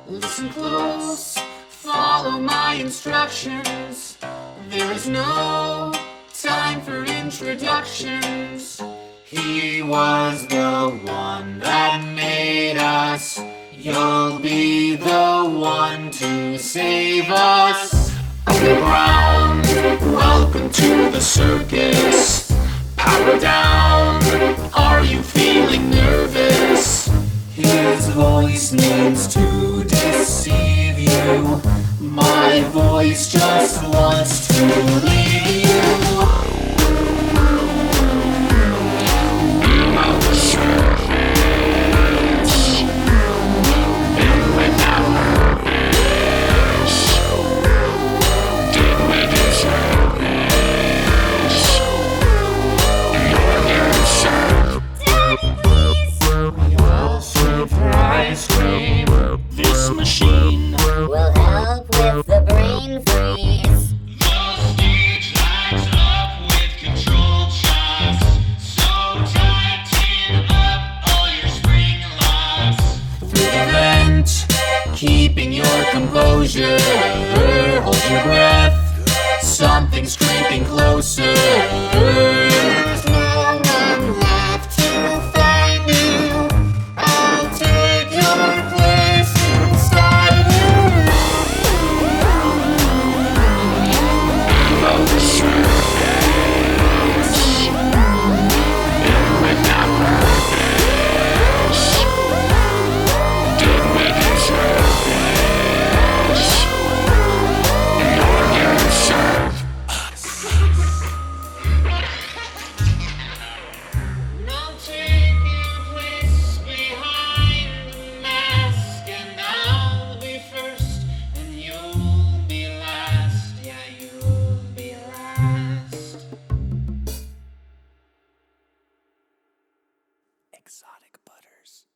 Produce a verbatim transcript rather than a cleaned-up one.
Listen close, follow my instructions. There is no time for introductions. He was the one that made us. You'll be the one to save us. Underground, welcome to the circus. Power down, are you feeling nervous? His voice means to deceive you. My voice just wants to leave you. On the surface, and without purpose. Did we deserve this? You're deserved. Daddy, please! We all sleep for ice cream. This machine Will help with the brain freeze. The stage lights up with controlled shots. So tighten up all your spring locks. Through the vent, keeping your composure. Hold your breath, something's creeping closer. There's no one left to find you. I'll take your place inside you. On the surface, and without purpose. Did we deserve this? You're deserved us. Now take your place behind the mask, and I'll be first, and you'll be last. Yeah, you'll be last. Exotic Butters.